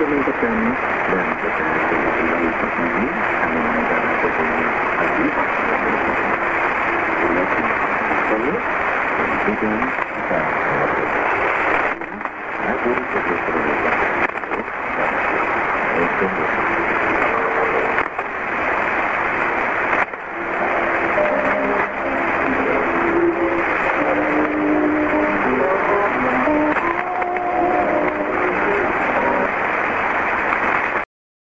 menentukan dan setelah kembali tertinggi kami menegak fotonya lagi ternyata saya menentukan dan lagi sebelum terlalu